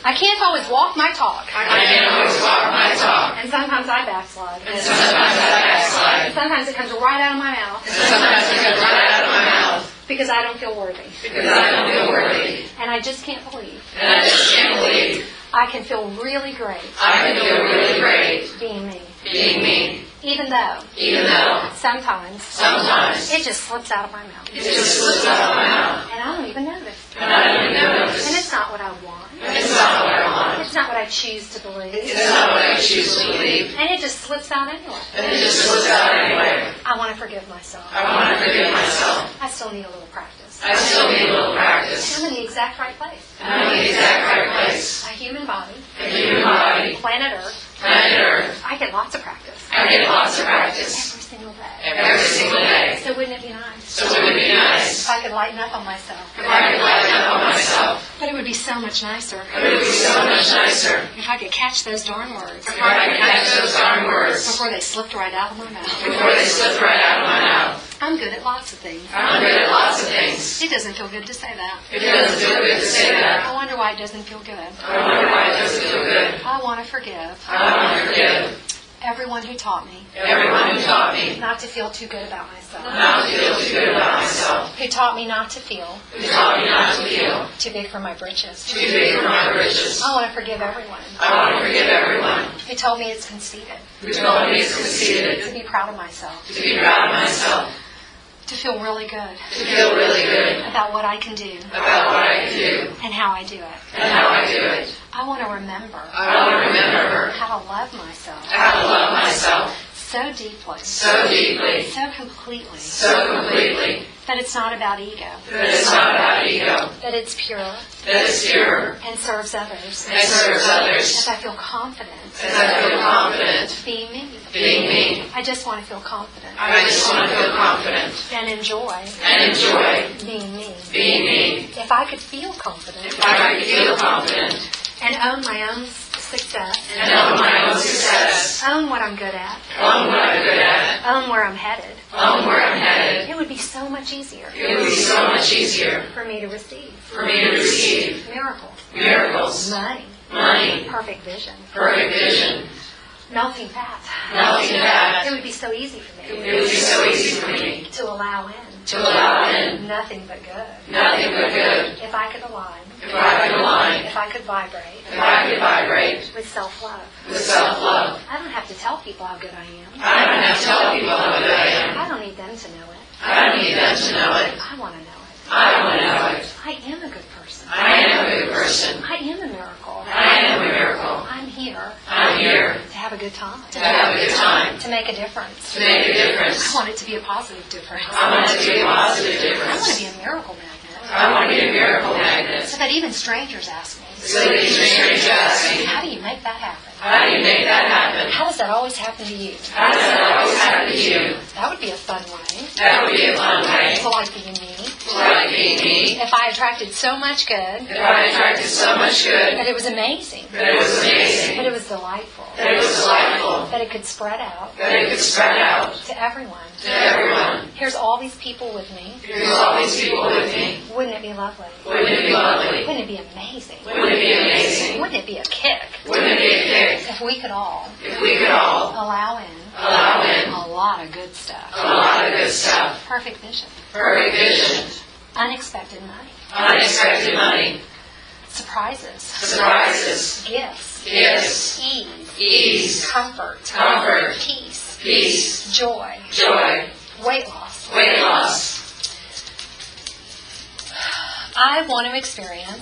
I can't always walk my talk. And sometimes I backslide. And sometimes it comes right out of my mouth. Because I don't feel worthy. And I just can't believe. I can feel really great. Being me. Even though sometimes it just slips out of my mouth. And I don't even notice. And it's not what I want. It's not what I choose to believe. And it just slips out anyway. I want to forgive myself. I still need a little practice. I'm in the exact right place. A human body. Planet Earth. I get lots of practice. Every single day. So wouldn't it be nice? If I could lighten up on myself. But it would be so much nicer. If I could catch those darn words. Before they slipped right out of my mouth. I'm good at lots of things. It doesn't feel good to say that. I wonder why it doesn't feel good. I want to forgive. Everyone who taught me not to feel too good about myself. Who taught me not to feel too big for my britches. I want to forgive everyone. Who told me it's conceited. To be proud of myself. To feel really good. About what I can do. And how I do it. I want to remember. How to love myself. So deeply. So completely. That it's not about ego. That it's pure. And serves others. As I feel confident. Being me. I just want to feel confident. And enjoy. Being me. If I could feel confident. And own my own success. Own what I'm good at. Own where I'm headed. It would be so much easier. For me to receive. Miracles. Money. Perfect vision. Melting fat. It would be so easy for me. To allow in. Nothing but good. If I could align. If I could vibrate. With self-love. I don't have to tell people how good I am. I don't need them to know it. I want to know it. I am a good person. I am a miracle. I'm here. To have a good time. To make a difference. I want it to be a positive difference. I want to be a miracle magnet. So that even strangers ask me. How do you make that happen? How does that always happen to you? That would be a fun way. To like being me. If I attracted so much good. That it was amazing. That it was delightful. That it could spread out. To everyone. Here's all these people with me. Wouldn't it be lovely? Wouldn't it be amazing? Wouldn't it be a kick? If we could all allow in a lot of good stuff. Perfect vision. Unexpected money. Surprises. Gifts. Ease. Comfort. Peace. Joy. Weight loss. I want to experience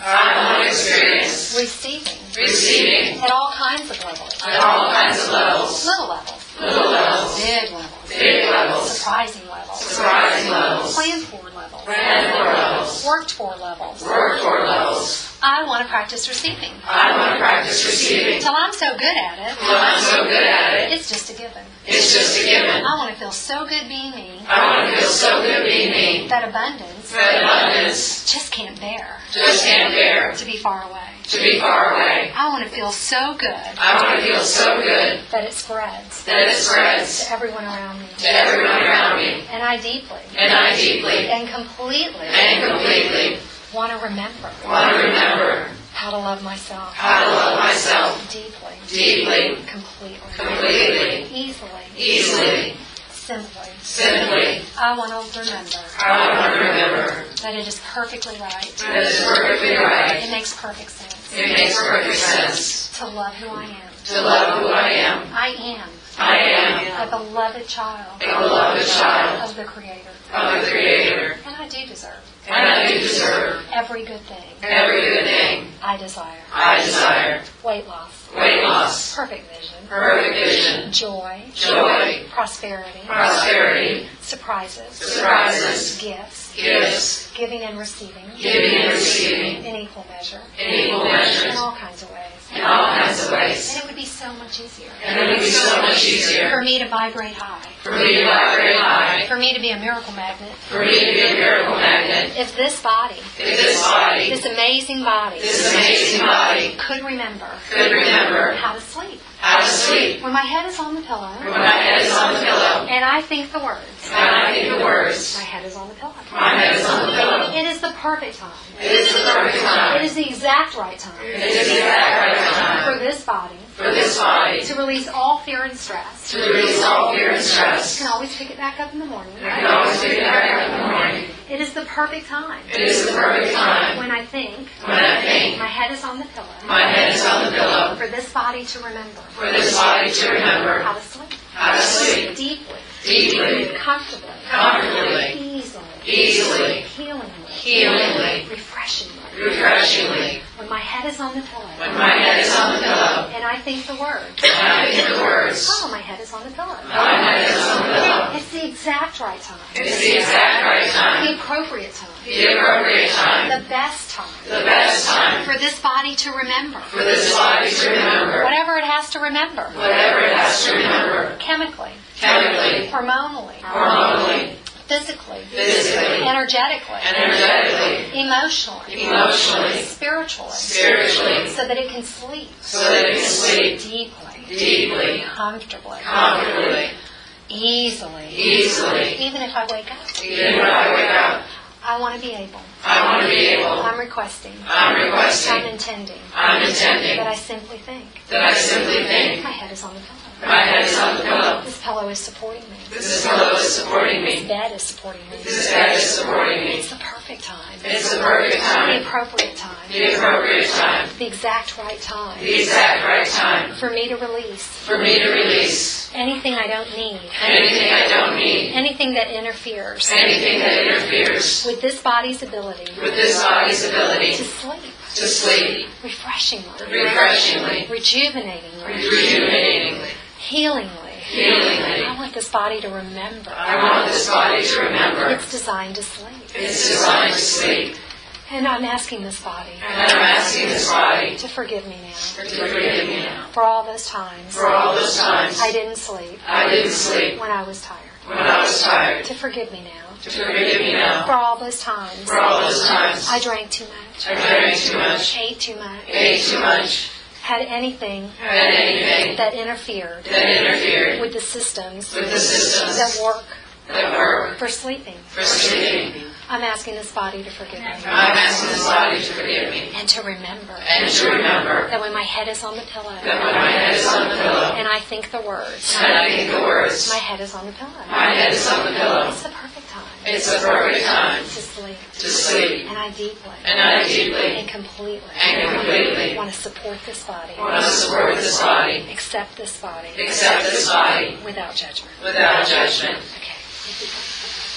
receiving at all kinds of levels. Little levels. Big levels. Surprising levels. Planned for levels. Worked for levels. I want to practice receiving. Till I'm so good at it. It's just a given. I want to feel so good being me. That abundance. Just can't bear. To be far away. I want to feel so good. That it spreads. To everyone around me. And I deeply. And completely. Want to remember. How to love myself. How to love myself. Deeply. Deeply. Completely. Completely. Easily. Easily. Simply. Simply. I want to remember. I want to remember. That it is perfectly right. That it is perfectly right. It makes perfect sense. It makes perfect sense. To love who I am. To love who I am. I am. I am. A beloved child. A beloved child. Of the Creator. Of the Creator. And I do deserve. And I do deserve. Every good thing. Every good thing. I desire. I desire. Weight loss. Weight loss. Perfect vision. Perfect vision. Joy. Joy. Prosperity. Prosperity. Surprises. Surprises. Gifts. Gifts. Giving and receiving. Giving and receiving. In equal measure. In equal measures. In all kinds of ways. In all kinds of ways. And it would be so much easier. And it would be so much easier. For me to vibrate high. For me to vibrate high. For me to be a miracle magnet. For me to be a miracle magnet. If this body. If this body. This amazing body. This amazing body. Could remember. Could remember. How to sleep. How to sleep. When my head is on the pillow. When my head is on the pillow. And I think the words. And I think the words. My head is on the pillow. My head is on the pillow. It is the perfect time. It is the perfect time. It is the exact right time. It is the exact right time. For this body. For this body. To release all fear and stress. To release all fear and stress. I can always pick it back up in the morning. I can always pick it back up in the morning. It is the perfect time. It is the perfect time. When I think. When I think. My head is on the pillow. My head is on the pillow. For this body to remember. For this body to remember. How to sleep. How to sleep. Deeply. Deeply. Comfortably. Comfortably. Easily. Easily. Healingly. Healingly. Refreshingly. Refreshingly. When my head is on the pillow. When my head is on the pillow. And I think the words. And I think the words. Oh, my head is on the pillow. My head is on the pillow. It's the exact right time. It's the exact right time. The appropriate time. The appropriate time. The best time. The best time. For this body to remember. For this body to remember. Whatever it has to remember. Whatever it has to remember. Chemically. Chemically. Hormonally. Hormonally. Physically. Physically. Energetically. Energetically. Emotionally. Emotionally. Spiritually. Spiritually. So that it can sleep. So that it can sleep. Deeply. Deeply. Comfortably. Comfortably. Easily. Easily. Even if I wake up. Even when I wake up. I want to be able. I want to be able. I'm requesting. I'm requesting. I'm intending. I'm intending. That I simply think. That I simply think. My head is on the pillow. My head is on the pillow. This pillow is supporting me. This pillow is supporting This me. bed is supporting me. This bed is supporting me. It's the perfect time. It's the perfect The time. appropriate time. The appropriate time. The exact right time. The exact right time. For me to release. For me to release. Anything I don't need. Anything I don't need. Anything that interferes. Anything that interferes. With this body's ability. With this body's ability. To sleep. To sleep. Refreshingly. Refreshingly. Rejuvenatingly. Rejuvenatingly. Healingly. Healingly. I want this body to remember. I want this body to remember. It's designed to sleep. It's designed to sleep. And I'm asking this body. And I'm asking this body. To forgive me now. To forgive me now. For all those times. For all those times. I didn't sleep. I didn't sleep. When I was tired. When I was tired. To forgive me now. To forgive me now. For all those times. For all those times. I drank too much. I drank too much. Ate too much. Ate too much. Had anything. Had anything. That interfered. That interfered. With the systems. With the systems. That work. That work. For sleeping. For sleeping. I'm asking this body to forgive me. I'm asking this body to forgive me. And to remember. And to remember. That when my head is on the pillow. That when my head is on the pillow. And I think the words. And I think the words. My head is on the pillow. My head is on the pillow. It's the perfect time. It's the perfect time. To sleep. To sleep. And I deeply. And I deeply. And completely. And completely. Want to support this body. Want to support this body. Accept this body. Accept this body. Without judgment. Without judgment. Okay.